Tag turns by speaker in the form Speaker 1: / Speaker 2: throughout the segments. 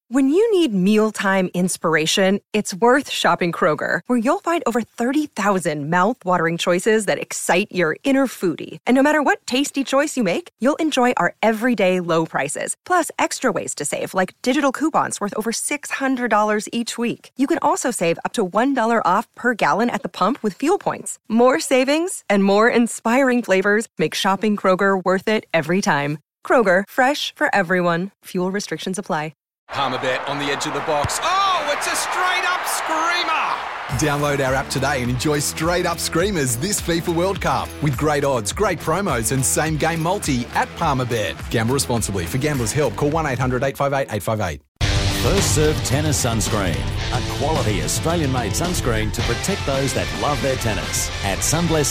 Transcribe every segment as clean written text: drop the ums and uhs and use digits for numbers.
Speaker 1: When you need mealtime inspiration, it's worth shopping Kroger, where you'll find over 30,000 mouth-watering choices that excite your inner foodie. And no matter what tasty choice you make, you'll enjoy our everyday low prices, plus extra ways to save, like digital coupons worth over $600 each week. You can also save up to $1 off per gallon at the pump with fuel points. More savings and more inspiring flavors make shopping Kroger worth it every time. Kroger, fresh for everyone. Fuel restrictions apply.
Speaker 2: Palmerbet on the edge of the box. Oh, it's a straight-up screamer!
Speaker 3: Download our app today and enjoy straight-up screamers this FIFA World Cup with great odds, great promos and same-game multi at Palmerbet. Gamble responsibly. For Gamblers' Help, call 1-800-858-858.
Speaker 4: First Serve Tennis Sunscreen, a quality Australian-made sunscreen to protect those that love their tennis at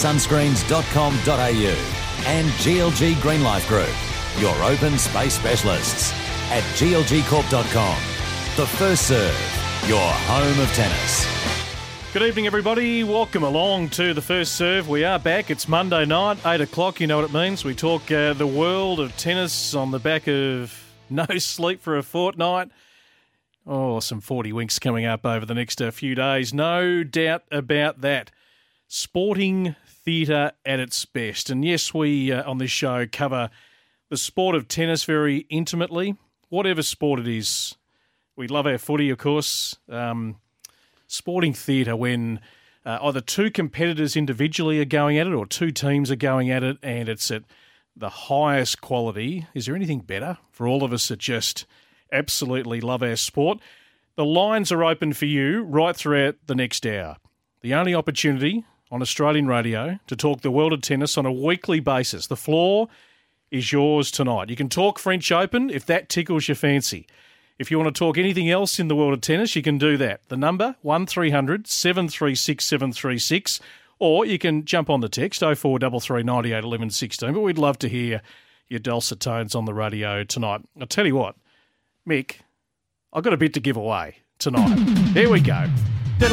Speaker 4: sunblesssunscreens.com.au and GLG Green Life Group, your open space specialists at glgcorp.com. The First Serve, your home of tennis.
Speaker 5: Good evening, everybody. Welcome along to The First Serve. We are back. It's Monday night, 8 o'clock. You know what it means. We talk the world of tennis on the back of no sleep for a fortnight. Oh, some 40 winks coming up over the next few days. No doubt about that. Sporting theatre at its best. And yes, we on this show cover the sport of tennis very intimately. Whatever sport it is. We love our footy, of course. Sporting theatre when either two competitors individually are going at it or two teams are going at it and it's at the highest quality. Is there anything better for all of us that just absolutely love our sport? The lines are open for you right throughout the next hour. The only opportunity on Australian radio to talk the world of tennis on a weekly basis. The floor is yours tonight. You can talk French Open if that tickles your fancy. If you want to talk anything else in the world of tennis, you can do that. The number, 1300 736 736, or you can jump on the text, 0433 98 11 16. But we'd love to hear your dulcet tones on the radio tonight. I'll tell you what, Mick, I've got a bit to give away tonight. Here we go. Got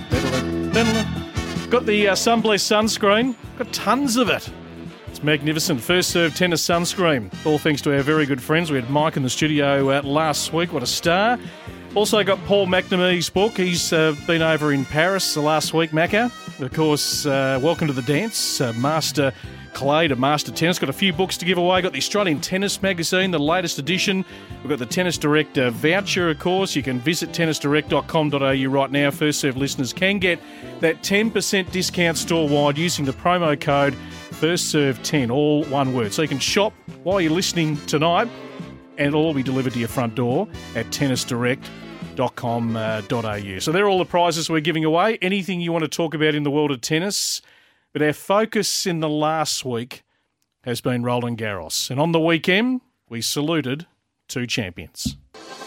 Speaker 5: the Sunbless sunscreen. Got tons of it. It's magnificent. First Serve Tennis Sunscreen. All thanks to our very good friends. We had Mike in the studio last week. What a star. Also got Paul McNamee's book. He's been over in Paris the last week, Macca. Of course, Welcome to the Dance, Master Clay to Master Tennis. Got a few books to give away. Got the Australian Tennis Magazine, the latest edition. We've got the Tennis Direct voucher, of course. You can visit tennisdirect.com.au right now. First Serve listeners can get that 10% discount store-wide using the promo code FirstServe10, all one word. So you can shop while you're listening tonight and it'll all be delivered to your front door at tennisdirect.com.au. So they're all the prizes we're giving away. Anything you want to talk about in the world of tennis. But our focus in the last week has been Roland Garros. And on the weekend, we saluted two champions.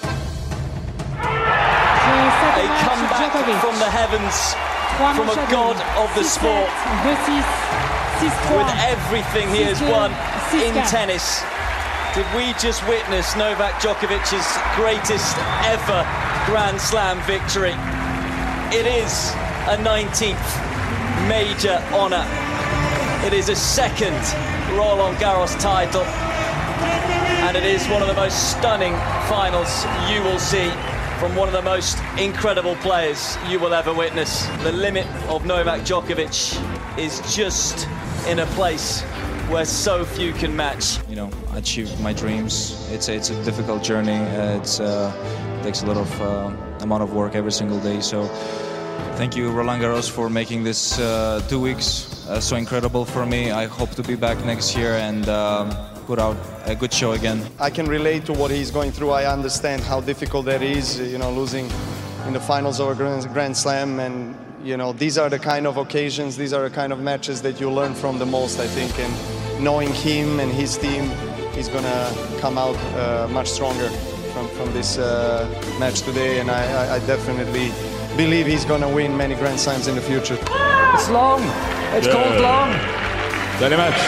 Speaker 6: A comeback from the heavens, from a god of the sport. With everything he has won in tennis, did we just witness Novak Djokovic's greatest ever Grand Slam victory? It is a 19th major honour. It is a second Roland Garros title, and it is one of the most stunning finals you will see from one of the most incredible players you will ever witness. The limit of Novak Djokovic is just in a place where so few can match.
Speaker 7: You know, achieve my dreams. It's a difficult journey. It takes a lot of amount of work every single day. So thank you, Roland Garros, for making this 2 weeks so incredible for me. I hope to be back next year and put out a good show again.
Speaker 8: I can relate to what he's going through. I understand how difficult that is, you know, losing in the finals of a Grand Slam. And, you know, these are the kind of occasions, these are the kind of matches that you learn from the most, I think. And knowing him and his team, he's going to come out much stronger from this match today. And I definitely believe he's going to win many Grand Slams in the future.
Speaker 9: It's long. It's called long.
Speaker 10: Dernier match.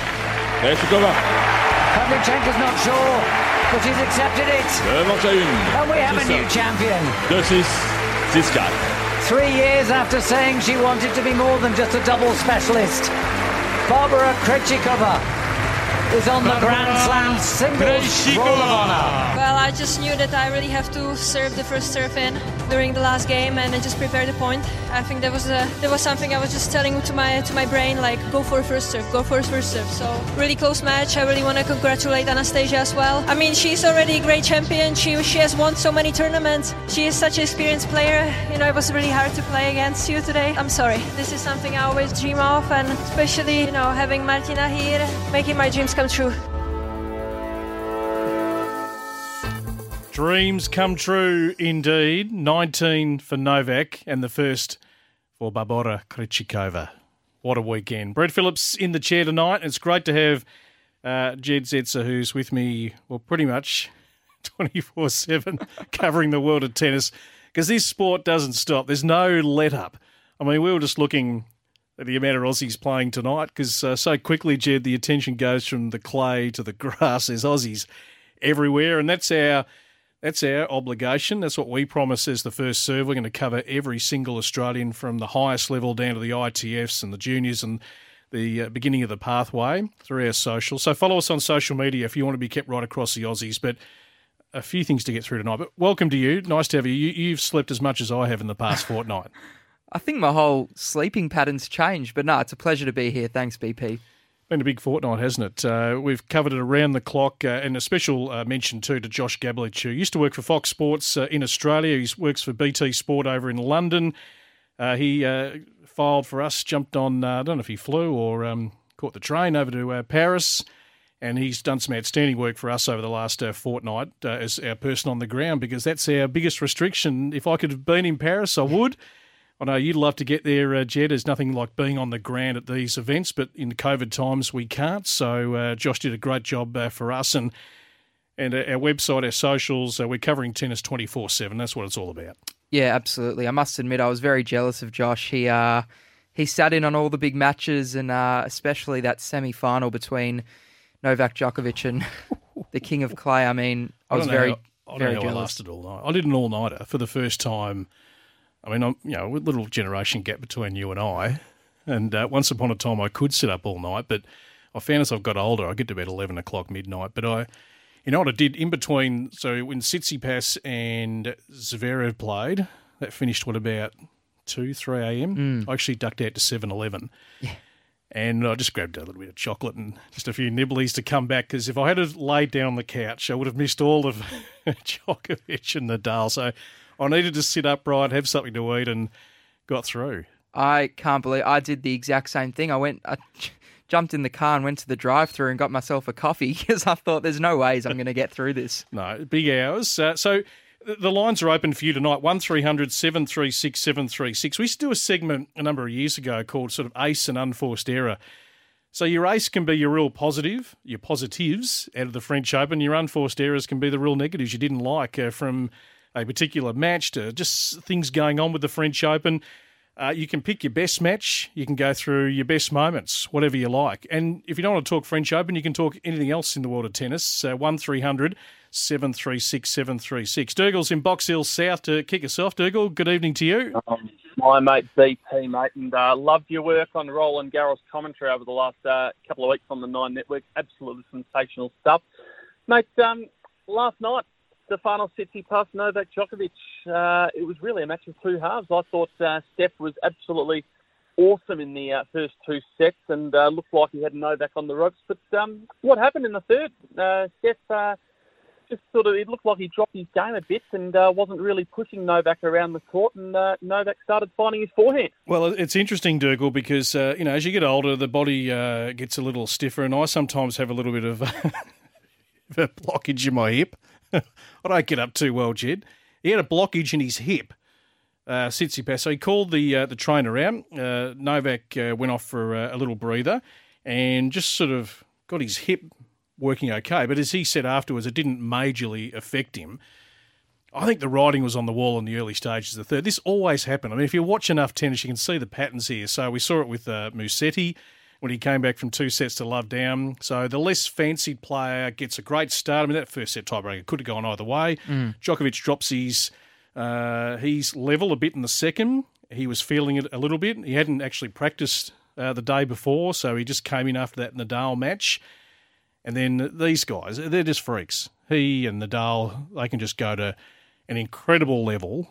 Speaker 9: Pavlyuchenko's not sure, but he's accepted it. And we have a new champion.
Speaker 10: 2-6, 6-4.
Speaker 9: 3 years after saying she wanted to be more than just a double specialist, Barbara Krejcikova is on the Grand Slam singles roll of honour.
Speaker 11: Well, I just knew that I really have to serve the first serve in during the last game and I just prepared the point. I think that was something I was just telling to my brain, like, go for a first serve, go for a first serve. So really close match. I really want to congratulate Anastasia as well. I mean, she's already a great champion. She has won so many tournaments. She is such an experienced player. You know, it was really hard to play against you today. I'm sorry. This is something I always dream of, and especially, you know, having Martina here, making my dreams come true.
Speaker 5: Dreams come true indeed. 19 for Novak and the first for Barbora Krejcikova. What a weekend. Brett Phillips in the chair tonight. It's great to have Jed Zetzer, who's with me, well, pretty much 24/7 covering the world of tennis, because this sport doesn't stop. There's no let-up. I mean, we were just looking at the amount of Aussies playing tonight, because so quickly, Jed, the attention goes from the clay to the grass. There's Aussies everywhere, and that's our obligation. That's what we promise as the first serve. We're going to cover every single Australian from the highest level down to the ITFs and the juniors and the beginning of the pathway through our social. So follow us on social media if you want to be kept right across the Aussies. But a few things to get through tonight. But welcome to you. Nice to have you. You've slept as much as I have in the past fortnight.
Speaker 12: I think my whole sleeping pattern's changed. But no, it's a pleasure to be here. Thanks, BP.
Speaker 5: Been a big fortnight, hasn't it? We've covered it around the clock, and a special mention too to Josh Gabelich, who used to work for Fox Sports in Australia. He works for BT Sport over in London. He filed for us, jumped on, I don't know if he flew or caught the train over to Paris, and he's done some outstanding work for us over the last fortnight as our person on the ground, because that's our biggest restriction. If I could have been in Paris, I would. I know you'd love to get there, Jed. There's nothing like being on the ground at these events, but in COVID times we can't. So Josh did a great job for us, and our website, our socials, we're covering tennis 24/7. That's what it's all about.
Speaker 12: Yeah, absolutely. I must admit I was very jealous of Josh. He sat in on all the big matches, and especially that semi-final between Novak Djokovic and the King of Clay. I mean, I was very jealous.
Speaker 5: I lasted all night. I did an all-nighter for the first time. I mean, I'm, you know, with a little generation gap between you and I, and once upon a time I could sit up all night, but I found as I've got older, I get to bed 11 o'clock midnight. But you know what I did in between? So when Tsitsipas and Zverev played, that finished about 2, 3 a.m. I actually ducked out to 7-Eleven. Yeah. And I just grabbed a little bit of chocolate and just a few nibblies to come back, because if I had laid down on the couch, I would have missed all of Djokovic and Nadal. So I needed to sit upright, have something to eat, and got through.
Speaker 12: I can't believe I did the exact same thing. I jumped in the car and went to the drive-thru and got myself a coffee, because I thought there's no ways I'm going to get through this.
Speaker 5: No, big hours. So the lines are open for you tonight, 1300 736 736. We used to do a segment a number of years ago called sort of Ace and Unforced Error. So your ace can be your real positive, your positives out of the French Open. Your unforced errors can be the real negatives you didn't like from a particular match to just things going on with the French Open. You can pick your best match. You can go through your best moments, whatever you like. And if you don't want to talk French Open, you can talk anything else in the world of tennis. 1300 736 736. Dougal's in Box Hill South to kick us off. Dougal, good evening to you.
Speaker 13: My mate BP, mate, and loved your work on Roland Garros commentary over the last couple of weeks on the Nine Network. Absolutely sensational stuff. Mate, last night, Stefanos Tsitsipas, Novak Djokovic, it was really a match of two halves. I thought Steph was absolutely awesome in the first two sets and looked like he had Novak on the ropes. But what happened in the third? Steph it looked like he dropped his game a bit and wasn't really pushing Novak around the court, and Novak started finding his forehand.
Speaker 5: Well, it's interesting, Dougal, because as you get older, the body gets a little stiffer, and I sometimes have a little bit of a blockage in my hip. I don't get up too well, Jed. He had a blockage in his hip, Tsitsipas. So he called the trainer out. Novak went off for a little breather and just sort of got his hip working okay. But as he said afterwards, it didn't majorly affect him. I think the writing was on the wall in the early stages of the third. This always happened. I mean, if you watch enough tennis, you can see the patterns here. So we saw it with Musetti when he came back from 2 sets to love down. So the less fancied player gets a great start. I mean, that first set tiebreaker could have gone either way. Djokovic drops his level a bit in the second. He was feeling it a little bit. He hadn't actually practiced the day before, so he just came in after that Nadal match. And then these guys, they're just freaks. He and Nadal, they can just go to an incredible level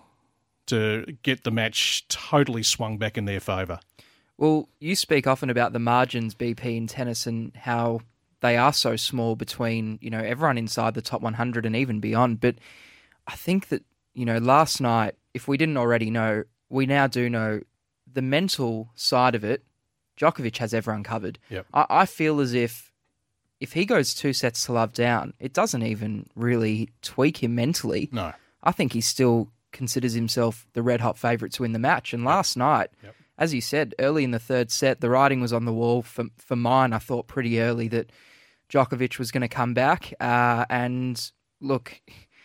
Speaker 5: to get the match totally swung back in their favour.
Speaker 12: Well, you speak often about the margins, BP, in tennis and how they are so small between, everyone inside the top 100 and even beyond. But I think that, last night, if we didn't already know, we now do know the mental side of it. Djokovic has everyone covered.
Speaker 5: Yep.
Speaker 12: I feel as if he goes 2-0 down, it doesn't even really tweak him mentally.
Speaker 5: No.
Speaker 12: I think he still considers himself the red-hot favourite to win the match. And last night, as you said, early in the third set, the writing was on the wall. For mine, I thought pretty early that Djokovic was going to come back. And look,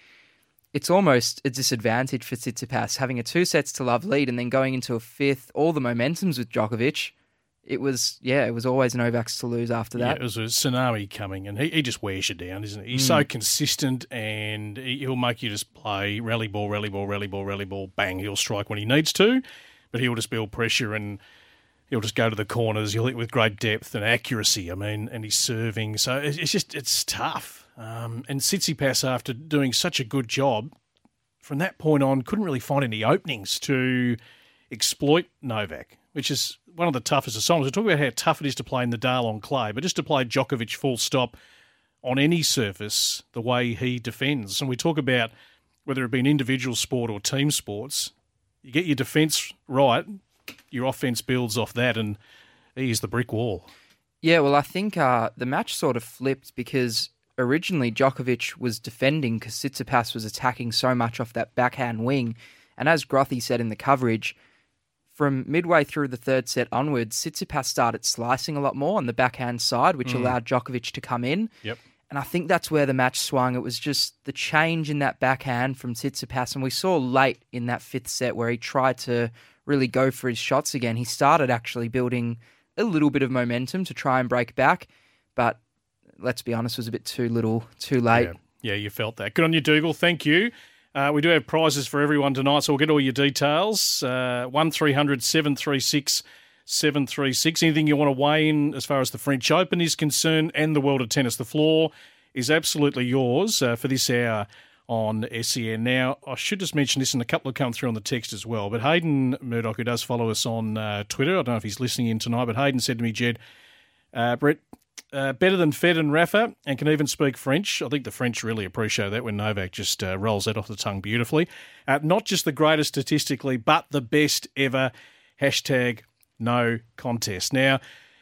Speaker 12: it's almost a disadvantage for Tsitsipas having a 2-0 lead and then going into a fifth, all the momentum's with Djokovic. It was always Novak's to lose after that.
Speaker 5: Yeah, it was a tsunami coming, and he just wears you down, isn't he? He's so consistent, and he'll make you just play rally ball, rally ball, rally ball, rally ball, bang. He'll strike when he needs to, but he'll just build pressure, and he'll just go to the corners. He'll hit with great depth and accuracy, and he's serving. So it's tough. And Tsitsipas, after doing such a good job, from that point on, couldn't really find any openings to exploit Novak, which is one of the toughest assignments. We talk about how tough it is to play Nadal on clay, but just to play Djokovic full stop on any surface the way he defends. And we talk about whether it be an individual sport or team sports, you get your defence right, your offence builds off that, and he is the brick wall.
Speaker 12: Yeah, well, I think the match sort of flipped because originally Djokovic was defending because Tsitsipas was attacking so much off that backhand wing. And as Grothy said in the coverage, from midway through the third set onwards, Tsitsipas started slicing a lot more on the backhand side, which allowed Djokovic to come in.
Speaker 5: Yep.
Speaker 12: And I think that's where the match swung. It was just the change in that backhand from Tsitsipas. And we saw late in that fifth set where he tried to really go for his shots again. He started actually building a little bit of momentum to try and break back. But let's be honest, it was a bit too little, too late.
Speaker 5: Yeah, you felt that. Good on you, Dougal. Thank you. We do have prizes for everyone tonight, so we'll get all your details. 1300 736 736. Anything you want to weigh in as far as the French Open is concerned and the world of tennis. The floor is absolutely yours for this hour on SEN. Now, I should just mention this, and a couple have come through on the text as well, but Hayden Murdoch, who does follow us on Twitter, I don't know if he's listening in tonight, but Hayden said to me, Jed, Brett, better than Fed and Rafa, and can even speak French. I think the French really appreciate that when Novak just rolls that off the tongue beautifully. Not just the greatest statistically, but the best ever. Hashtag no contest. Now,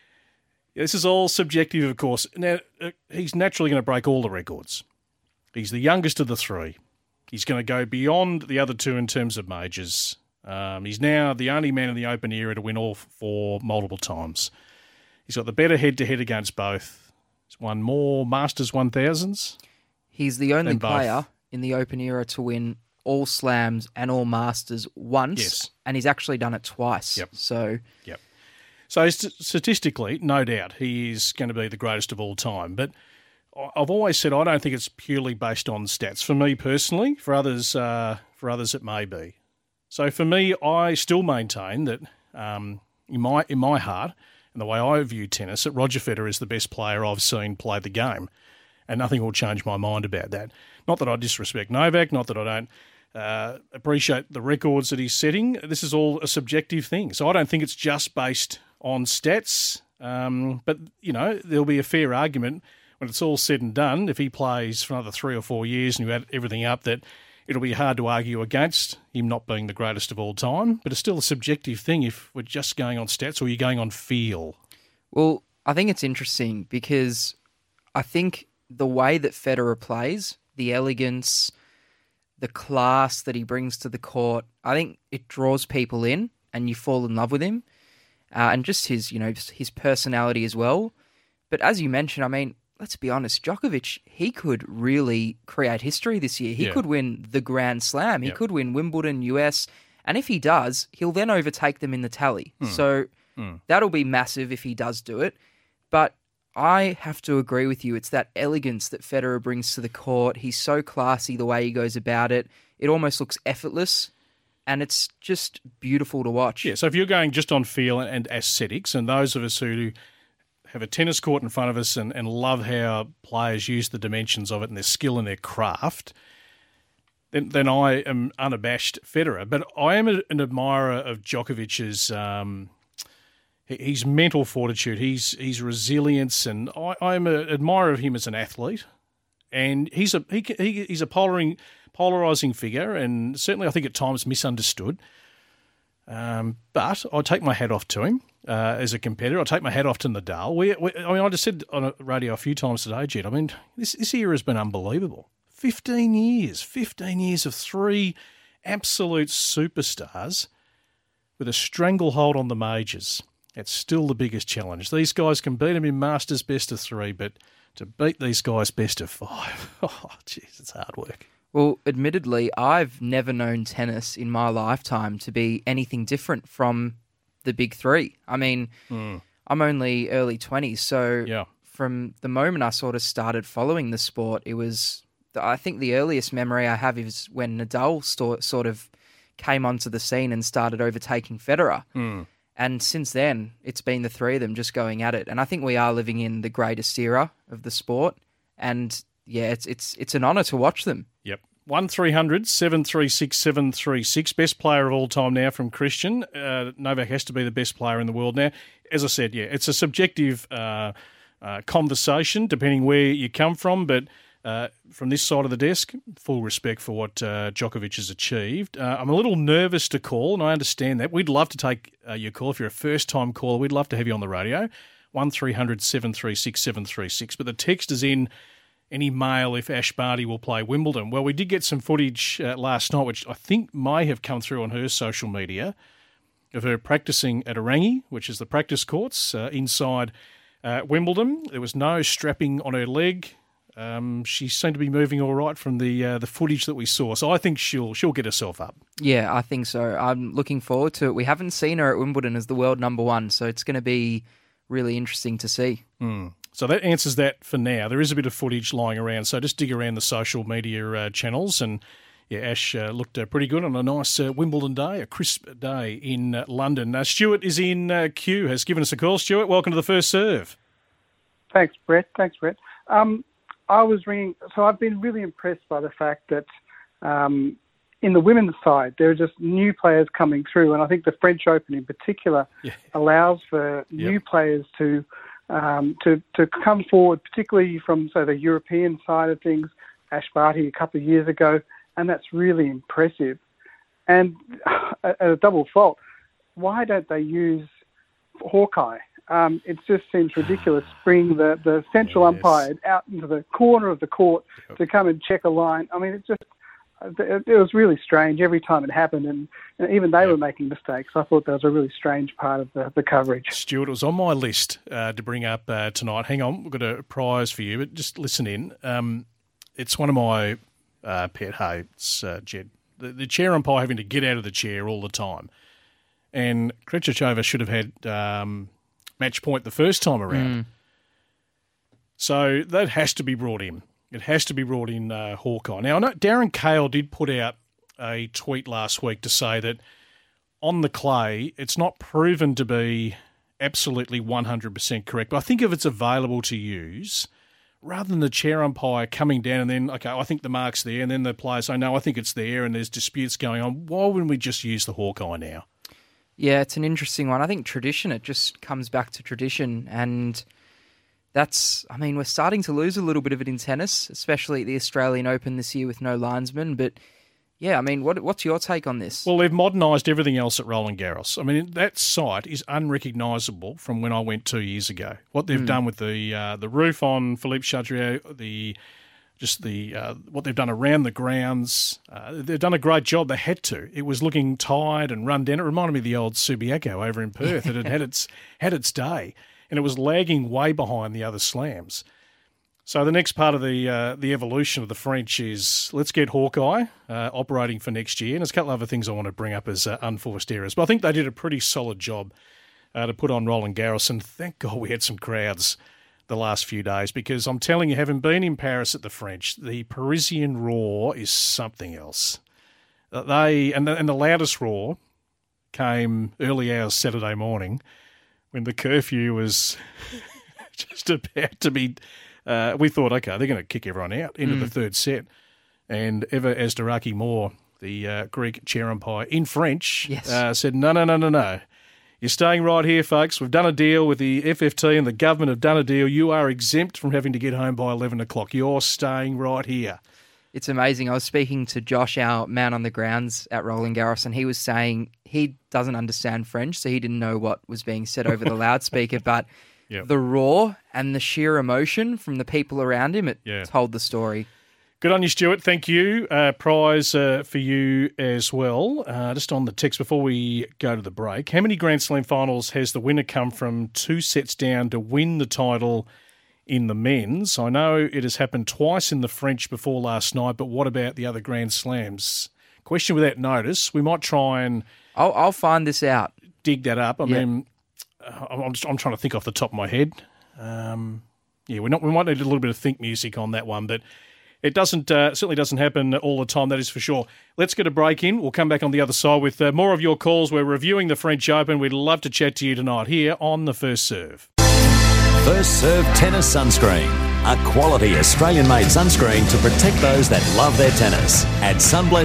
Speaker 5: this is all subjective, of course. Now, he's naturally going to break all the records. He's the youngest of the three. He's going to go beyond the other two in terms of majors. He's now the only man in the Open era to win all four multiple times. He's got the better head-to-head against both. He's won more Masters 1000s.
Speaker 12: He's the only player in the Open era to win all Slams and all Masters once, and he's actually done it twice. So
Speaker 5: statistically, no doubt, he is going to be the greatest of all time. But I've always said I don't think it's purely based on stats. For me personally, for others it may be. So for me, I still maintain that in my heart, and the way I view tennis, that Roger Federer is the best player I've seen play the game. And nothing will change my mind about that. Not that I disrespect Novak, not that I don't appreciate the records that he's setting. This is all a subjective thing. So I don't think it's just based on stats. But, there'll be a fair argument when it's all said and done, if he plays for another 3 or 4 years and you add everything up, that it'll be hard to argue against him not being the greatest of all time, but it's still a subjective thing if we're just going on stats or you're going on feel.
Speaker 12: Well, I think it's interesting because I think the way that Federer plays, the elegance, the class that he brings to the court, I think it draws people in and you fall in love with him. And just his personality as well. But as you mentioned, let's be honest, Djokovic, he could really create history this year. He could win the Grand Slam. He could win Wimbledon, US. And if he does, he'll then overtake them in the tally. So that'll be massive if he does do it. But I have to agree with you. It's that elegance that Federer brings to the court. He's so classy the way he goes about it. It almost looks effortless. And it's just beautiful to watch.
Speaker 5: Yeah, so if you're going just on feel and aesthetics, and those of us who have a tennis court in front of us and love how players use the dimensions of it and their skill and their craft, then I am unabashed Federer. But I am an admirer of Djokovic's his mental fortitude, his resilience, and I'm an admirer of him as an athlete. And he's a polarising figure, and certainly I think at times misunderstood. But I take my hat off to him as a competitor. I take my hat off to Nadal. I just said on a radio a few times today, Jed, this year has been unbelievable. 15 years of three absolute superstars with a stranglehold on the majors. That's still the biggest challenge. These guys can beat them in Masters best of three, but to beat these guys best of five, jeez, it's hard work.
Speaker 12: Well, admittedly, I've never known tennis in my lifetime to be anything different from the big three. I mean, I'm only early 20s, so from the moment I sort of started following the sport, it was, I think the earliest memory I have is when Nadal sort of came onto the scene and started overtaking Federer. And since then, it's been the three of them just going at it. And I think we are living in the greatest era of the sport. And yeah, it's an honour to watch them.
Speaker 5: Yep. 1300 736 736. Best player of all time now from Christian. Novak has to be the best player in the world now. As I said, it's a subjective conversation depending where you come from, but from this side of the desk, full respect for what Djokovic has achieved. I'm a little nervous to call, and I understand that. We'd love to take your call. If you're a first-time caller, we'd love to have you on the radio. 1300 736 736. But the text is in any mail if Ash Barty will play Wimbledon. Well, we did get some footage last night, which I think may have come through on her social media, of her practising at Orangi, which is the practice courts inside Wimbledon. There was no strapping on her leg. She seemed to be moving all right from the footage that we saw. So I think she'll get herself up.
Speaker 12: Yeah, I think so. I'm looking forward to it. We haven't seen her at Wimbledon as the world number one, so it's going to be really interesting to see.
Speaker 5: So that answers that for now. There is a bit of footage lying around, so just dig around the social media channels. And yeah, Ash looked pretty good on a nice Wimbledon day, a crisp day in London. Stuart is in queue, has given us a call. Stuart, welcome to the First Serve.
Speaker 14: Thanks, Brett. I was ringing, so I've been really impressed by the fact that in the women's side, there are just new players coming through, and I think the French Open in particular allows for new players to come forward, particularly from the European side of things. Ash Barty a couple of years ago, and that's really impressive. And at a double fault, why don't they use Hawkeye? It just seems ridiculous bringing the central umpire out into the corner of the court to come and check a line. I mean, it was really strange every time it happened, and even they were making mistakes. I thought that was a really strange part of the coverage.
Speaker 5: Stuart, it was on my list to bring up tonight. Hang on, we've got a prize for you, but just listen in. It's one of my pet hates, Jed. The chair umpire having to get out of the chair all the time. And Krejcikova should have had match point the first time around. So that has to be brought in. It has to be brought in Hawkeye. Now, I know Darren Cahill did put out a tweet last week to say that on the clay, it's not proven to be absolutely 100% correct. But I think if it's available to use, rather than the chair umpire coming down and then, okay, I think the mark's there, and then the players say, no, I think it's there, and there's disputes going on, why wouldn't we just use the Hawkeye now?
Speaker 12: Yeah, it's an interesting one. I think tradition, it just comes back to tradition. And we're starting to lose a little bit of it in tennis, especially at the Australian Open this year with no linesman. But yeah, what's your take on this?
Speaker 5: Well, they've modernised everything else at Roland Garros. That site is unrecognisable from when I went 2 years ago. What they've done with the roof on Philippe Chatrier, what they've done around the grounds, they've done a great job. They had to. It was looking tired and run down. It reminded me of the old Subiaco over in Perth. It had its day, and it was lagging way behind the other slams. So the next part of the evolution of the French is let's get Hawkeye operating for next year. And there's a couple of other things I want to bring up as unforced errors. But I think they did a pretty solid job to put on Roland Garros, and thank God we had some crowds the last few days, because I'm telling you, having been in Paris at the French, the Parisian roar is something else. And the loudest roar came early hours Saturday morning when the curfew was just about to be... we thought, OK, they're going to kick everyone out into the third set. And Eva Asdaraki-Moore, the Greek chair umpire in French, said, no. You're staying right here, folks. We've done a deal with the FFT and the government have done a deal. You are exempt from having to get home by 11 o'clock. You're staying right here.
Speaker 12: It's amazing. I was speaking to Josh, our man on the grounds at Roland Garros, and he was saying he doesn't understand French, so he didn't know what was being said over the loudspeaker, but the roar and the sheer emotion from the people around him, it told the story.
Speaker 5: Good on you, Stuart. Thank you. Prize for you as well. Just on the text before we go to the break, how many Grand Slam finals has the winner come from 2 sets down to win the title in the men's? I know it has happened twice in the French before last night, but what about the other Grand Slams? Question without notice. We might try and...
Speaker 12: I'll find this out.
Speaker 5: Dig that up. I mean, I'm trying to think off the top of my head. We might need a little bit of think music on that one, but... It certainly doesn't happen all the time, that is for sure. Let's get a break in. We'll come back on the other side with more of your calls. We're reviewing the French Open. We'd love to chat to you tonight here on The First Serve.
Speaker 4: First Serve Tennis Sunscreen. A quality Australian-made sunscreen to protect those that love their tennis at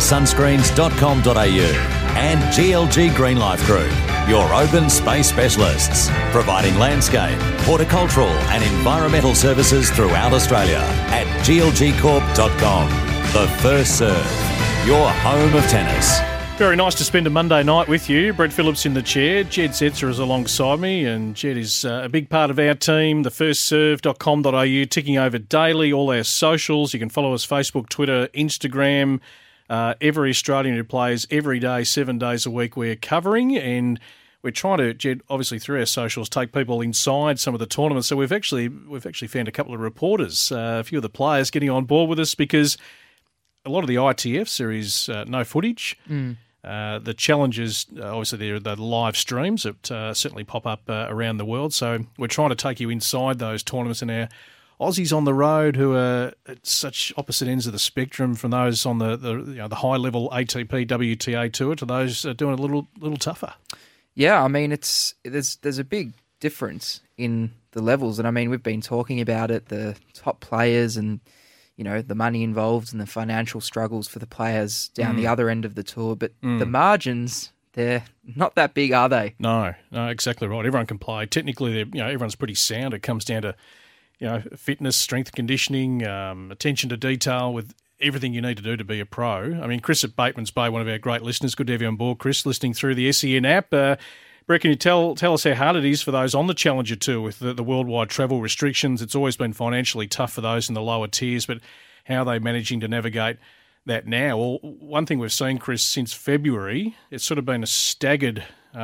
Speaker 4: sunblesssunscreens.com.au and GLG Green Life Group, your open space specialists, providing landscape, horticultural and environmental services throughout Australia at glgcorp.com. The First Serve, your home of tennis.
Speaker 5: Very nice to spend a Monday night with you. Brett Phillips in the chair. Jed Setzer is alongside me, and Jed is a big part of our team, thefirstserve.com.au, ticking over daily, all our socials. You can follow us Facebook, Twitter, Instagram. Every Australian who plays every day, 7 days a week, we're covering, and we're trying to, Jed, obviously through our socials, take people inside some of the tournaments. So we've actually found a couple of reporters, a few of the players getting on board with us, because a lot of the ITFs there is no footage. The challenges, obviously, they're the live streams that certainly pop up around the world. So we're trying to take you inside those tournaments, and our Aussies on the road who are at such opposite ends of the spectrum, from those on the high level ATP WTA tour to those doing it a little tougher.
Speaker 12: Yeah, I mean there's a big difference in the levels, and I mean we've been talking about it, the top players and the money involved and the financial struggles for the players down the other end of the tour, but the margins, they're not that big, are they?
Speaker 5: No, exactly right. Everyone can play. Technically, everyone's pretty sound. It comes down to fitness, strength, conditioning, attention to detail, with everything you need to do to be a pro. I mean, Chris at Bateman's Bay, one of our great listeners, good to have you on board, Chris, listening through the SEN app. Brett, can you tell us how hard it is for those on the Challenger Tour with the worldwide travel restrictions? It's always been financially tough for those in the lower tiers, but how are they managing to navigate that now? Well, one thing we've seen, Chris, since February, it's sort of been a staggered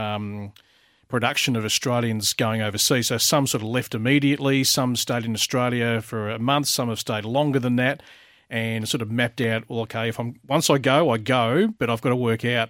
Speaker 5: production of Australians going overseas. So some sort of left immediately, some stayed in Australia for a month, some have stayed longer than that, and sort of mapped out, well, okay, once I go, but I've got to work out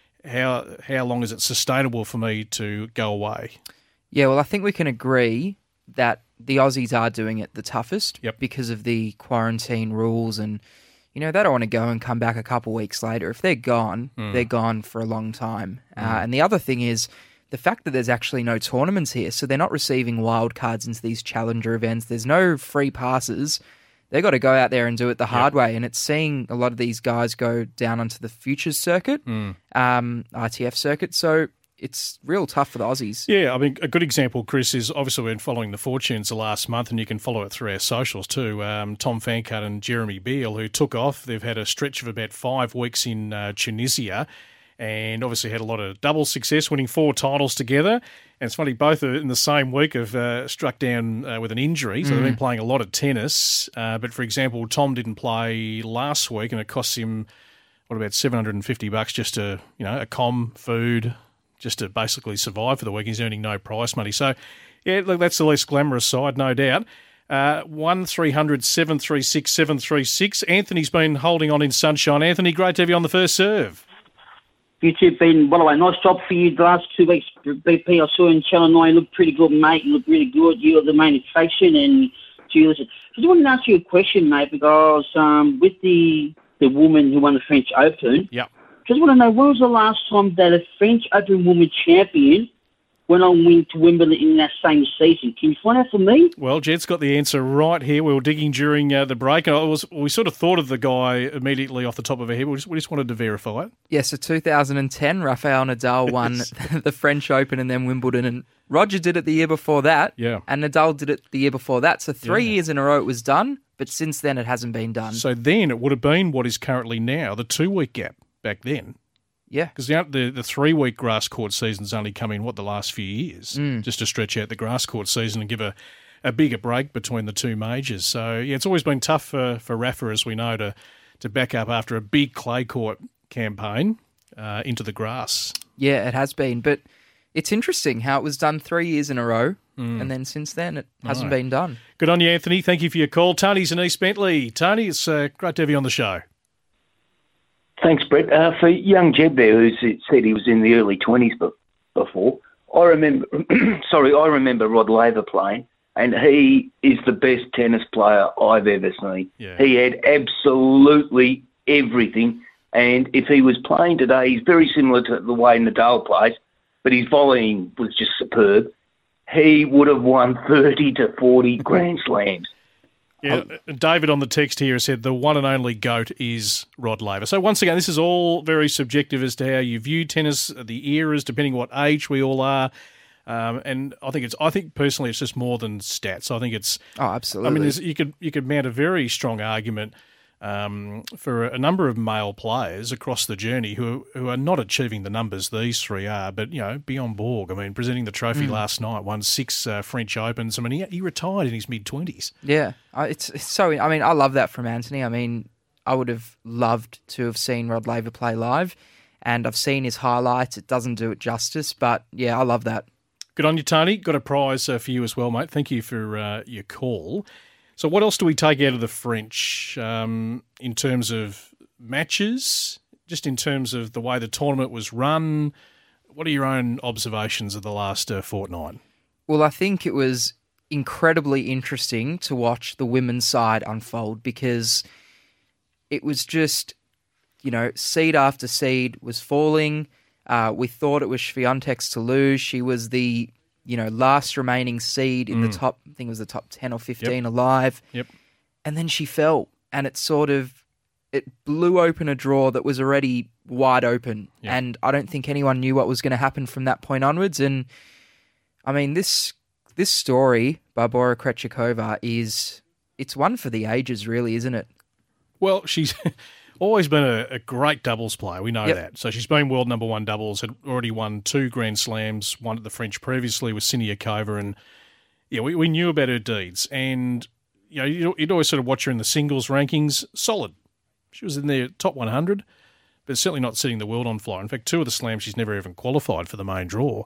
Speaker 5: how long is it sustainable for me to go away?
Speaker 12: Yeah, well, I think we can agree that the Aussies are doing it the toughest because of the quarantine rules, and they don't want to go and come back a couple of weeks later. If they're gone, they're gone for a long time. And the other thing is the fact that there's actually no tournaments here, so they're not receiving wild cards into these challenger events. There's no free passes. They've got to go out there and do it the hard way, and it's seeing a lot of these guys go down onto the Futures circuit, ITF circuit, so it's real tough for the Aussies.
Speaker 5: Yeah, I mean, a good example, Chris, is obviously we've been following the Fortunes the last month, and you can follow it through our socials too. Tom Fancutt and Jeremy Beale, who took off, they've had a stretch of about 5 weeks in Tunisia, and obviously had a lot of double success, winning 4 titles together. And it's funny, both in the same week have struck down with an injury, so they've been playing a lot of tennis. But for example, Tom didn't play last week, and it cost him, about $750 just to, food, just to basically survive for the week. He's earning no prize money. So, yeah, look, that's the least glamorous side, no doubt. 1300 736 736. Anthony's been holding on in sunshine. Anthony, great to have you on the First Serve.
Speaker 15: You two been, by the way, nice job for you the last 2 weeks, BP. I saw in Channel 9, you look pretty good, mate. You look really good. You're the main attraction. And Julius, I just wanted to ask you a question, mate, because with the woman who won the French Open, just want to know, when was the last time that a French Open woman champion went on win to Wimbledon in that same season? Can you find out for me?
Speaker 5: Well, Jed's got the answer right here. We were digging during the break. We sort of thought of the guy immediately off the top of our head. We just wanted to verify it.
Speaker 12: Yeah, so 2010, Rafael Nadal won the French Open and then Wimbledon, and Roger did it the year before that, and Nadal did it the year before that. So 3 years in a row it was done, but since then it hasn't been done.
Speaker 5: So then it would have been what is currently now the 2-week gap back then.
Speaker 12: Yeah.
Speaker 5: Because the 3-week grass court season's only come in, the last few years, just to stretch out the grass court season and give a bigger break between the two majors. So, yeah, it's always been tough for Rafa, as we know, to back up after a big clay court campaign into the grass.
Speaker 12: Yeah, it has been. But it's interesting how it was done 3 years in a row, and then since then it hasn't been done.
Speaker 5: Good on you, Anthony. Thank you for your call. Tony's in East Bentley. Tony, it's great to have you on the show.
Speaker 16: Thanks, Brett. For young Jed there, who said he was in the early 20s before, I remember Rod Laver playing, and he is the best tennis player I've ever seen.
Speaker 5: Yeah.
Speaker 16: He had absolutely everything, and if he was playing today, he's very similar to the way Nadal plays, but his volleying was just superb. He would have won 30 to 40 Grand Slams.
Speaker 5: Yeah, David on the text here said the one and only GOAT is Rod Laver. So once again, this is all very subjective as to how you view tennis, the eras, depending what age we all are. And I think personally it's just more than stats. I think it's...
Speaker 12: Oh, absolutely.
Speaker 5: I mean, you could mount a very strong argument for a number of male players across the journey who are not achieving the numbers these three are, but, Bjorn Borg, presenting the trophy last night, won 6 French Opens. He retired in his mid-20s.
Speaker 12: Yeah, it's so... I love that from Anthony. I would have loved to have seen Rod Laver play live, and I've seen his highlights. It doesn't do it justice, but, yeah, I love that.
Speaker 5: Good on you, Tony. Got a prize for you as well, mate. Thank you for your call. So what else do we take out of the French in terms of matches, just in terms of the way the tournament was run? What are your own observations of the last fortnight?
Speaker 12: Well, I think it was incredibly interesting to watch the women's side unfold because it was just, seed after seed was falling. We thought it was Swiatek's to lose. She was the last remaining seed in the top, I think it was the top 10 or 15 alive.
Speaker 5: Yep.
Speaker 12: And then she fell, and it blew open a draw that was already wide open. Yep. And I don't think anyone knew what was going to happen from that point onwards. And this story, Barbora Krejcikova, it's one for the ages, really, isn't it?
Speaker 5: Well, she's always been a great doubles player. We know that. So she's been world number one doubles, had already won 2 Grand Slams, one at the French previously with Siniakova. And, we knew about her deeds. And, you'd always sort of watch her in the singles rankings. Solid. She was in the top 100, but certainly not setting the world on fire. In fact, 2 of the slams she's never even qualified for the main draw.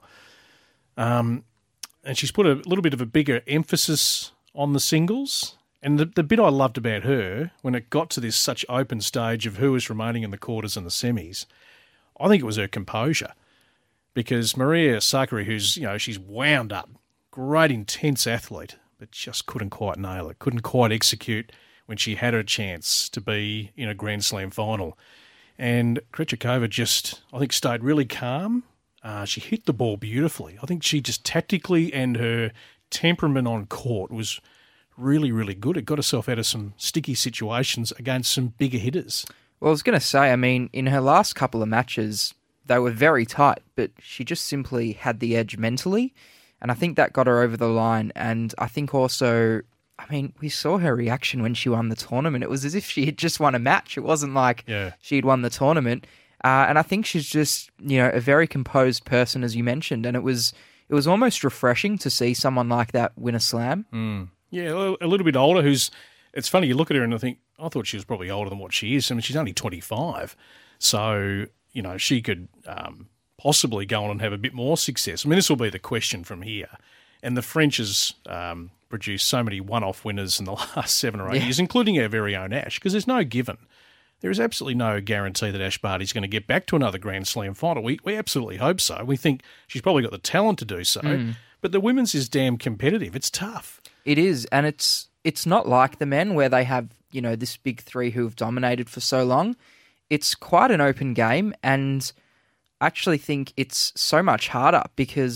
Speaker 5: And she's put a little bit of a bigger emphasis on the singles. And the bit I loved about her, when it got to this such open stage of who was remaining in the quarters and the semis, I think it was her composure. Because Maria Sakkari, who's, she's wound up, great intense athlete, but just couldn't quite nail it, couldn't quite execute when she had her chance to be in a Grand Slam final. And Krejcikova just, I think, stayed really calm. She hit the ball beautifully. I think she just tactically and her temperament on court was really, really good. It got herself out of some sticky situations against some bigger hitters.
Speaker 12: Well, I was going to say, in her last couple of matches, they were very tight, but she just simply had the edge mentally, and I think that got her over the line. And I think also, we saw her reaction when she won the tournament. It was as if she had just won a match. It wasn't like she'd won the tournament. And I think she's just, a very composed person, as you mentioned, and it was almost refreshing to see someone like that win a slam.
Speaker 5: Mm. Yeah, a little bit older. It's funny, you look at her and I think, I thought she was probably older than what she is. She's only 25. So, she could possibly go on and have a bit more success. This will be the question from here. And the French has produced so many one-off winners in the last 7 or 8 years, including our very own Ash, because there's no given. There is absolutely no guarantee that Ash Barty's going to get back to another Grand Slam final. We absolutely hope so. We think she's probably got the talent to do so. But the women's is damn competitive. It's tough.
Speaker 12: It is, and it's not like the men where they have, this big three who have dominated for so long. It's quite an open game, and I actually think it's so much harder because,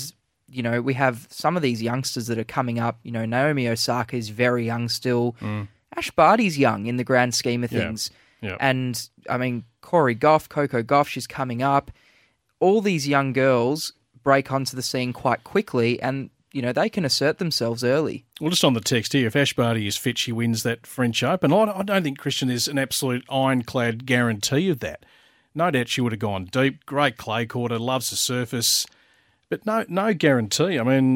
Speaker 12: we have some of these youngsters that are coming up. Naomi Osaka is very young still. Ash Barty's young in the grand scheme of things.
Speaker 5: Yeah.
Speaker 12: And, Corey Goff, Coco Goff, she's coming up. All these young girls break onto the scene quite quickly and, they can assert themselves early.
Speaker 5: Well, just on the text here, if Ash Barty is fit, she wins that French Open. I don't think, Christian, there's an absolute ironclad guarantee of that. No doubt she would have gone deep. Great clay court, loves the surface. But no guarantee.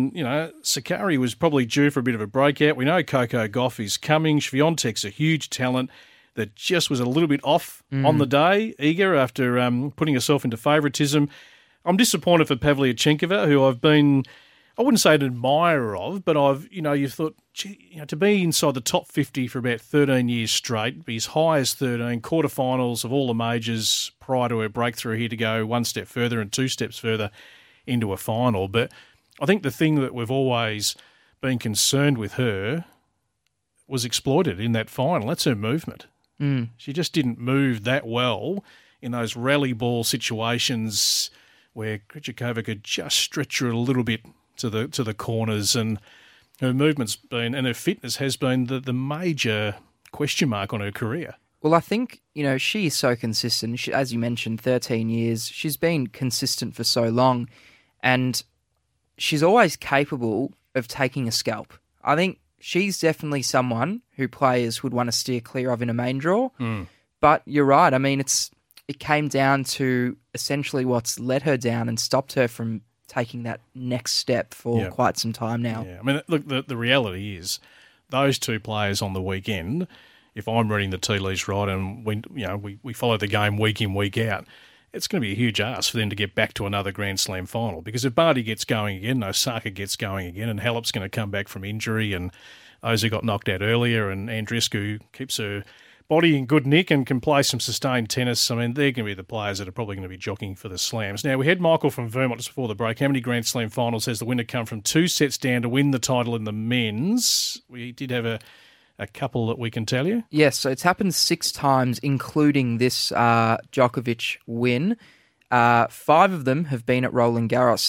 Speaker 5: Sakari was probably due for a bit of a breakout. We know Coco Goff is coming. Swiatek's a huge talent that just was a little bit off on the day, eager after putting herself into favouritism. I'm disappointed for Pavlyuchenkova, who I've been, I wouldn't say an admirer of, but you've thought, to be inside the top 50 for about 13 years straight, be as high as 13, quarterfinals of all the majors prior to her breakthrough here to go one step further and two steps further into a final. But I think the thing that we've always been concerned with her was exploited in that final. That's her movement. She just didn't move that well in those rally ball situations where Krejcikova could just stretch her a little bit to the corners, and her movement's been, and her fitness has been the major question mark on her career.
Speaker 12: Well, I think, she is so consistent. She, as you mentioned, 13 years. She's been consistent for so long, and she's always capable of taking a scalp. I think she's definitely someone who players would want to steer clear of in a main draw. But you're right. It came down to essentially what's let her down and stopped her from taking that next step for quite some time now.
Speaker 5: Yeah. Look, the reality is those two players on the weekend, if I'm reading the tea leaves right and we follow the game week in, week out, it's going to be a huge ask for them to get back to another Grand Slam final, because if Barty gets going again, Osaka gets going again, and Halep's going to come back from injury, and Oza got knocked out earlier, and Andreescu keeps her body in good nick and can play some sustained tennis. They're going to be the players that are probably going to be jockeying for the slams. Now, we had Michael from Vermont just before the break. How many Grand Slam finals has the winner come from 2 sets down to win the title in the men's? We did have a couple that we can tell you.
Speaker 12: Yes, so it's happened 6 times, including this Djokovic win. 5 of them have been at Roland Garros.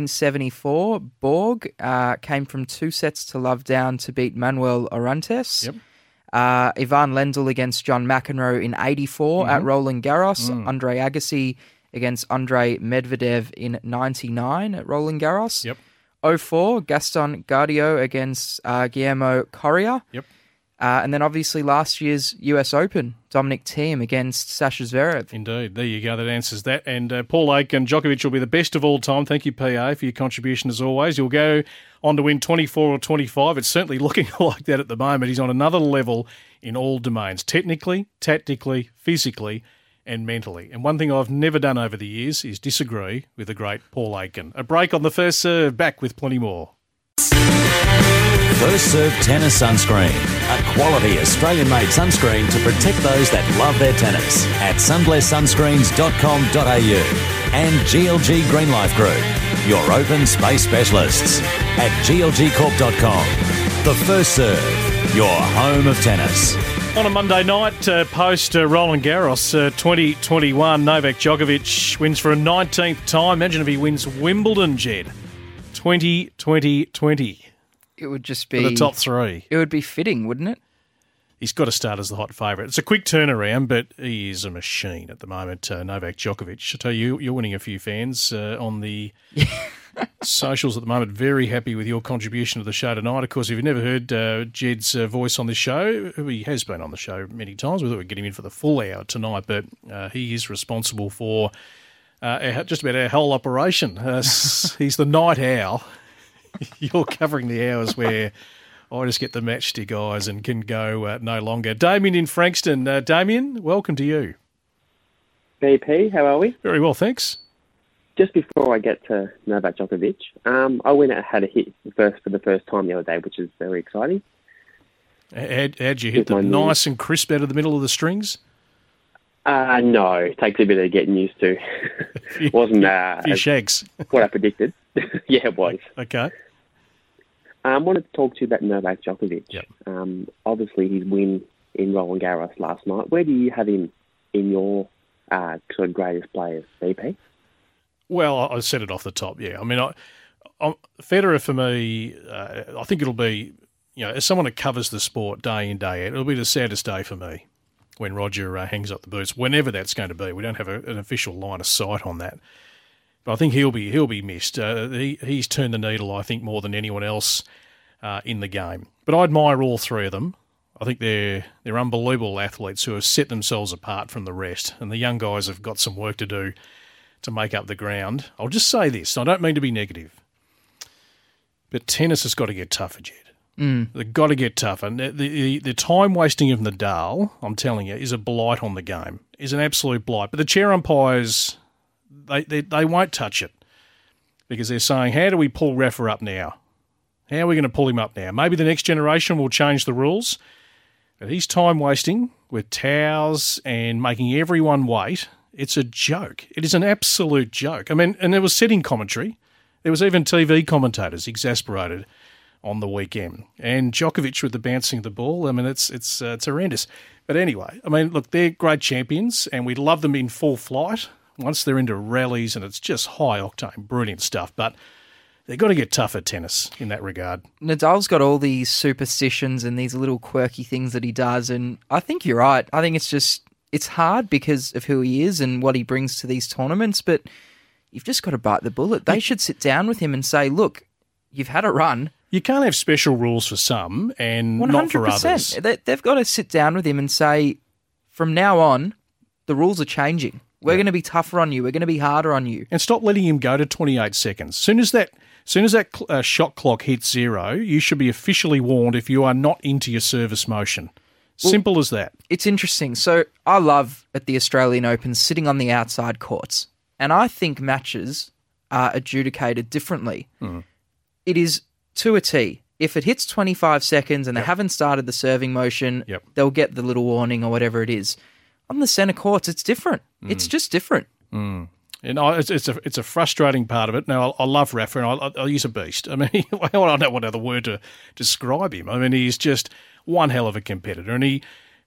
Speaker 12: 1974, Borg came from 2 sets to love down to beat Manuel Orantes.
Speaker 5: Yep.
Speaker 12: Ivan Lendl against John McEnroe in 84 at Roland Garros. Andre Agassi against Andre Medvedev in 99 at Roland Garros.
Speaker 5: Yep.
Speaker 12: 04, Gaston Gaudio against Guillermo Correa.
Speaker 5: Yep.
Speaker 12: And then obviously last year's US Open, Dominic Thiem against Sasha Zverev.
Speaker 5: Indeed. There you go. That answers that. And Paul Aiken, Djokovic will be the best of all time. Thank you, PA, for your contribution as always. You'll go on to win 24 or 25. It's certainly looking like that at the moment. He's on another level in all domains, technically, tactically, physically, and mentally. And one thing I've never done over the years is disagree with the great Paul Aiken. A break on the first serve. Back with plenty more.
Speaker 4: First Serve Tennis Sunscreen, a quality Australian-made sunscreen to protect those that love their tennis at sunblesssunscreens.com.au and GLG Green Life Group, your open space specialists at glgcorp.com. The First Serve, your home of tennis.
Speaker 5: On a Monday night, post Roland Garros 2021, Novak Djokovic wins for a 19th time. Imagine if he wins Wimbledon, Jed. 2020.
Speaker 12: It would just be...
Speaker 5: For the top 3.
Speaker 12: It would be fitting, wouldn't it?
Speaker 5: He's got to start as the hot favourite. It's a quick turnaround, but he is a machine at the moment, Novak Djokovic. I tell you, you're winning a few fans on the socials at the moment. Very happy with your contribution to the show tonight. Of course, if you've never heard Jed's voice on this show, he has been on the show many times. We thought we'd get him in for the full hour tonight, but he is responsible for just about our whole operation. He's the night owl. You're covering the hours where I just get the matchstick eyes and can go no longer. Damien in Frankston. Damien, welcome to you.
Speaker 17: BP, how are we?
Speaker 5: Very well, thanks.
Speaker 17: Just before I get to Novak Djokovic, I went out and had a hit for the first time the other day, which is very exciting.
Speaker 5: How'd you hit them? Nice and crisp out of the middle of the strings?
Speaker 17: No, it takes a bit of getting used to. It wasn't
Speaker 5: few shags.
Speaker 17: What I predicted. Yeah, it was.
Speaker 5: Okay.
Speaker 17: I wanted to talk to you about Novak Djokovic.
Speaker 5: Yep.
Speaker 17: Obviously, his win in Roland Garros last night. Where do you have him in your sort of greatest players, BP?
Speaker 5: Well, I said it off the top, yeah. I mean, Federer for me, I think it'll be, as someone that covers the sport day in, day out, it'll be the saddest day for me when Roger hangs up the boots, whenever that's going to be. We don't have an official line of sight on that. But I think he'll be missed. He's turned the needle, I think, more than anyone else in the game. But I admire all three of them. I think they're unbelievable athletes who have set themselves apart from the rest, and the young guys have got some work to do to make up the ground. I'll just say this, I don't mean to be negative, but tennis has got to get tougher, Jed. They've got to get tougher. The time wasting of Nadal, I'm telling you, is a blight on the game. Is an absolute blight. But the chair umpires, they won't touch it because they're saying, how do we pull Rafa up now? How are we going to pull him up now? Maybe the next generation will change the rules. But he's time wasting with towels and making everyone wait. It's a joke. It is an absolute joke. I mean, and there was sitting commentary. There was even TV commentators exasperated on the weekend. And Djokovic with the bouncing of the ball, I mean, it's horrendous. But anyway, I mean, look, they're great champions and we love them in full flight once they're into rallies and it's just high-octane, brilliant stuff. But they've got to get tough at tennis in that regard.
Speaker 12: Nadal's got all these superstitions and these little quirky things that he does, and I think you're right. I think it's hard because of who he is and what he brings to these tournaments, but you've just got to bite the bullet. They should sit down with him and say, look, you've had a run.
Speaker 5: You can't have special rules for some and 100%. Not for others.
Speaker 12: They've got to sit down with him and say, from now on, the rules are changing. We're going to be tougher on you. We're going to be harder on you.
Speaker 5: And stop letting him go to 28 seconds. Soon as that shot clock hits 0, you should be officially warned if you are not into your service motion. Simple as that.
Speaker 12: It's interesting. So I love at the Australian Open sitting on the outside courts, and I think matches are adjudicated differently. It is to a T. If it hits 25 seconds and they haven't started the serving motion, they'll get the little warning or whatever it is. On the centre courts, it's different. It's just different.
Speaker 5: And it's a frustrating part of it. Now, I love Rafa, and he's a beast. I mean, I don't know what other word to describe him. I mean, he's just one hell of a competitor. And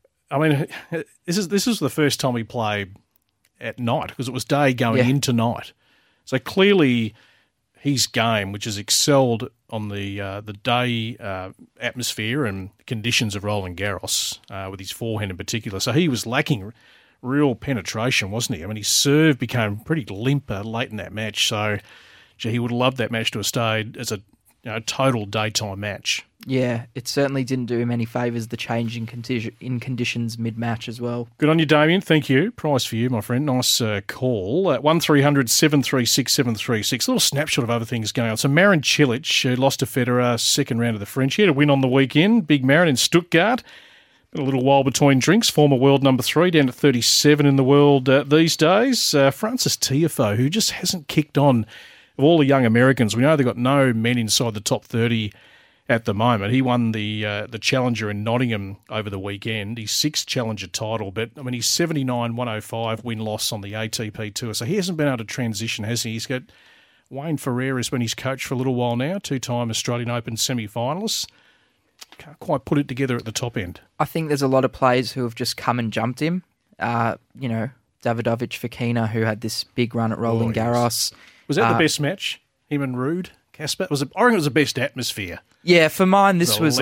Speaker 5: this is the first time he played at night because it was day going into night. So clearly his game, which has excelled on the day atmosphere and conditions of Roland Garros, with his forehand in particular. So he was lacking real penetration, wasn't he? I mean, his serve became pretty limp late in that match. So, he would have loved that match to have stayed as a total daytime match.
Speaker 12: Yeah, it certainly didn't do him any favours, the change in conditions mid-match as well.
Speaker 5: Good on you, Damien. Thank you. Prize for you, my friend. Nice call. 1300 736 736. A little snapshot of other things going on. So Marin Cilic lost to Federer, second round of the French. He had a win on the weekend. Big Marin in Stuttgart. Been a little while between drinks. Former world number 3, down to 37 in the world these days. Francis Tiafoe, who just hasn't kicked on. Of all the young Americans, we know they've got no men inside the top 30 at the moment. He won the Challenger in Nottingham over the weekend, his 6th Challenger title. But, I mean, he's 79-105 win-loss on the ATP Tour. So he hasn't been able to transition, has he? He's got Wayne Ferrer has been his coach for a little while now, 2-time Australian Open semi-finalist. Can't quite put it together at the top end.
Speaker 12: I think there's a lot of players who have just come and jumped him. Davidovich Fokina, who had this big run at Roland Garros.
Speaker 5: Was that the best match? Him and Ruud? Casper? I reckon it was the best atmosphere.
Speaker 12: Yeah, for mine, it was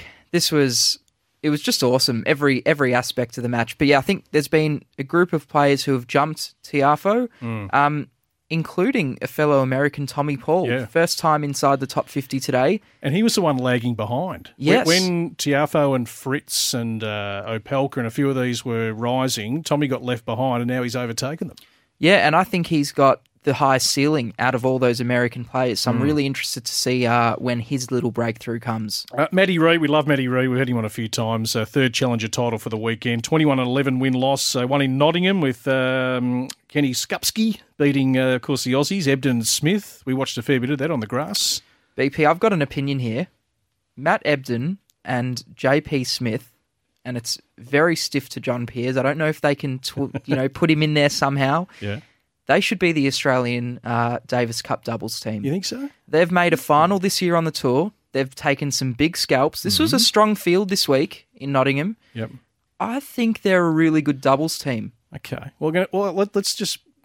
Speaker 12: just awesome. Every aspect of the match. But yeah, I think there's been a group of players who have jumped Tiafoe, including a fellow American, Tommy Paul.
Speaker 5: Yeah.
Speaker 12: First time inside the top 50 today.
Speaker 5: And he was the one lagging behind.
Speaker 12: Yes.
Speaker 5: When Tiafoe and Fritz and Opelka and a few of these were rising, Tommy got left behind and now he's overtaken them.
Speaker 12: Yeah, and I think he's got the highest ceiling out of all those American players. So I'm really interested to see when his little breakthrough comes.
Speaker 5: Matty Reid, we love Matty Reid. We've had him on a few times. 3rd Challenger title for the weekend. 21-11 win-loss. One in Nottingham with Kenny Skupski beating, of course, the Aussies, Ebden Smith. We watched a fair bit of that on the grass.
Speaker 12: BP, I've got an opinion here. Matt Ebden and JP Smith, and it's very stiff to John Peers. I don't know if they can put him in there somehow.
Speaker 5: Yeah.
Speaker 12: They should be the Australian Davis Cup doubles team.
Speaker 5: You think so?
Speaker 12: They've made a final this year on the tour. They've taken some big scalps. This was a strong field this week in Nottingham.
Speaker 5: Yep.
Speaker 12: I think they're a really good doubles team.
Speaker 5: Okay. Well, let's just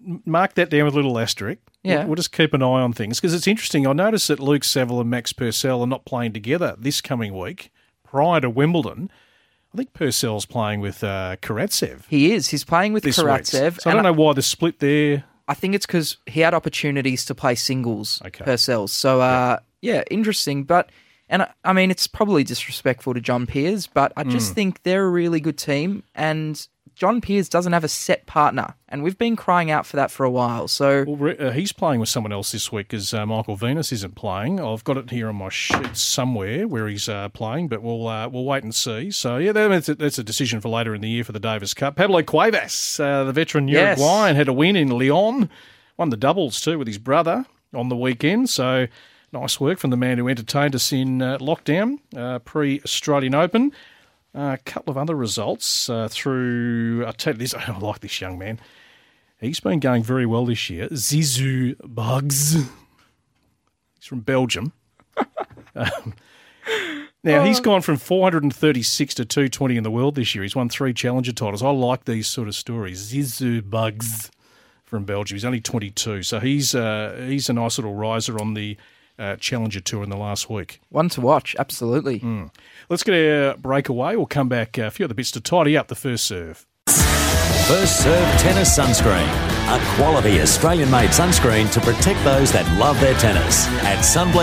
Speaker 5: mark that down with a little asterisk.
Speaker 12: Yeah.
Speaker 5: We'll just keep an eye on things because it's interesting. I noticed that Luke Saville and Max Purcell are not playing together this coming week prior to Wimbledon. I think Purcell's playing with Karatsev.
Speaker 12: He is. He's playing with Karatsev.
Speaker 5: So I don't know why the split there.
Speaker 12: I think it's because he had opportunities to play singles, Purcell. So, interesting. But, and I mean, it's probably disrespectful to John Peers, but I just think they're a really good team. And John Peers doesn't have a set partner, and we've been crying out for that for a while. So
Speaker 5: he's playing with someone else this week because Michael Venus isn't playing. I've got it here on my sheet somewhere where he's playing, but we'll wait and see. So yeah, that's a decision for later in the year for the Davis Cup. Pablo Cuevas, the veteran Uruguayan, had a win in Lyon, won the doubles too with his brother on the weekend. So nice work from the man who entertained us in lockdown pre-Australian Open. A couple of other results through... I'll tell you this, I like this young man. He's been going very well this year. Zizou Bugs. He's from Belgium. Now, he's gone from 436 to 220 in the world this year. He's won 3 challenger titles. I like these sort of stories. Zizou Bugs from Belgium. He's only 22, so he's a nice little riser on the Challenger Tour in the last week.
Speaker 12: One to watch, absolutely.
Speaker 5: Let's get our breakaway. We'll come back a few other bits to tidy up the first serve.
Speaker 4: First Serve Tennis Sunscreen. A quality Australian-made sunscreen to protect those that love their tennis at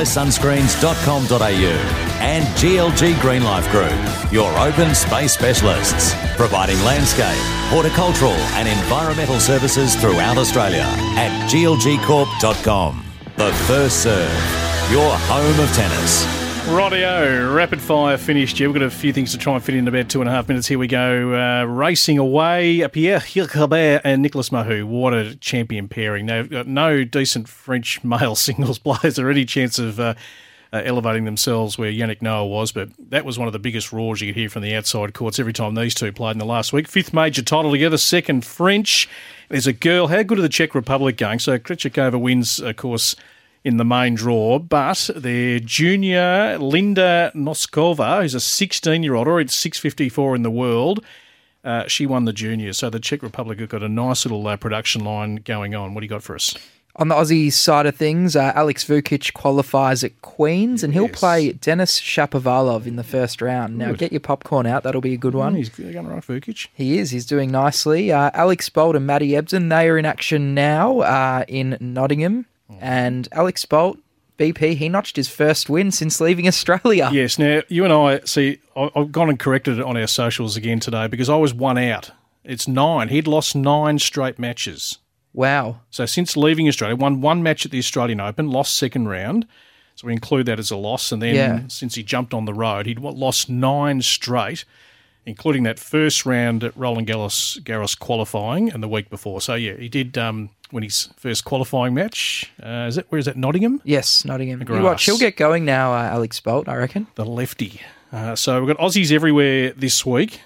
Speaker 4: sunblesssunscreens.com.au and GLG Green Life Group, your open space specialists, providing landscape, horticultural and environmental services throughout Australia at glgcorp.com. The First Serve, your home of tennis.
Speaker 5: Rightio, rapid fire finished. Yeah, we've got a few things to try and fit in about 2.5 minutes. Here we go. Racing away, Pierre Hilbert and Nicolas Mahut. What a champion pairing. They've got no decent French male singles players or any chance of elevating themselves where Yannick Noah was, but that was one of the biggest roars you could hear from the outside courts every time these two played in the last week. 5th major title together, 2nd French. There's a girl. How good are the Czech Republic going? So Krejcikova wins, of course, in the main draw, but their junior, Linda Noskova, who's a 16-year-old, already 654 in the world, she won the junior. So the Czech Republic have got a nice little production line going on. What do you got for us?
Speaker 12: On the Aussie side of things, Alex Vukic qualifies at Queen's, and he'll play Denis Shapovalov in the first round. Now, get your popcorn out. That'll be a good one.
Speaker 5: He's going right, Vukic.
Speaker 12: He is. He's doing nicely. Alex Bolt and Matty Ebden, they are in action now in Nottingham. And Alex Bolt, BP, he notched his first win since leaving Australia.
Speaker 5: Yes. Now, you and I, see, I've gone and corrected it on our socials again today because I was one out. It's 9. He'd lost 9 straight matches.
Speaker 12: Wow.
Speaker 5: So since leaving Australia, won 1 match at the Australian Open, lost second round. So we include that as a loss. And then since he jumped on the road, he'd lost 9 straight, including that first round at Roland Garros qualifying and the week before. So, yeah, he did win his first qualifying match. Where is that, Nottingham?
Speaker 12: Yes, Nottingham. You watch, he'll get going now, Alex Bolt, I reckon.
Speaker 5: The lefty. So we've got Aussies everywhere this week.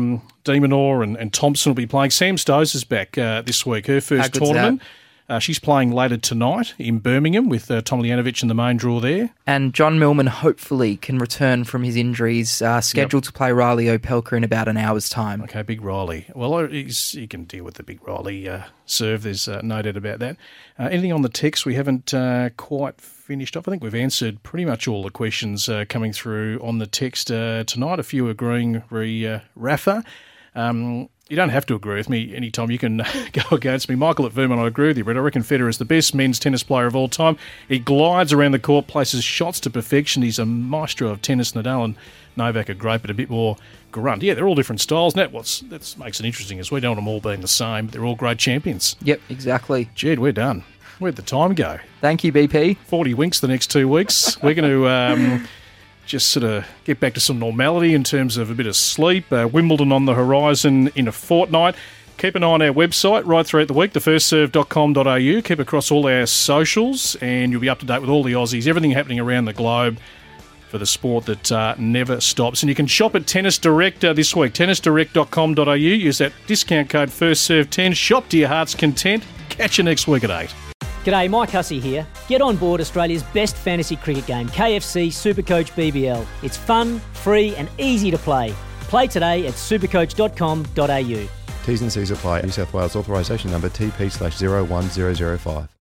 Speaker 5: De Minaur and Thompson will be playing. Sam Stosur is back this week, her first tournament. She's playing later tonight in Birmingham with Tomljanovic in the main draw there.
Speaker 12: And John Millman hopefully can return from his injuries, scheduled to play Riley Opelka in about an hour's time.
Speaker 5: Okay, Big Riley. Well, he can deal with the Big Riley serve. There's no doubt about that. Anything on the text we haven't quite finished off? I think we've answered pretty much all the questions coming through on the text tonight. A few agreeing Rafa. You don't have to agree with me anytime. You can go against me. Michael at Vermont, I agree with you, but I reckon Federer is the best men's tennis player of all time. He glides around the court, places shots to perfection. He's a maestro of tennis. Nadal and Novak are great, but a bit more grunt. Yeah, they're all different styles. And that makes it interesting as we don't want them all being the same. They're all great champions.
Speaker 12: Yep, exactly.
Speaker 5: Jed, we're done. Where'd the time go?
Speaker 12: Thank you, BP.
Speaker 5: 40 winks the next 2 weeks. We're going to... just sort of get back to some normality in terms of a bit of sleep. Wimbledon on the horizon in a fortnight. Keep an eye on our website right throughout the week, thefirstserve.com.au. Keep across all our socials and you'll be up to date with all the Aussies, everything happening around the globe for the sport that never stops. And you can shop at Tennis Direct this week, tennisdirect.com.au. Use that discount code FIRSTSERVE10. Shop to your heart's content. Catch you next week at 8.
Speaker 18: G'day, Mike Hussey here. Get on board Australia's best fantasy cricket game, KFC Supercoach BBL. It's fun, free and easy to play. Play today at supercoach.com.au.
Speaker 19: T's and C's apply. New South Wales authorisation number TP/01005.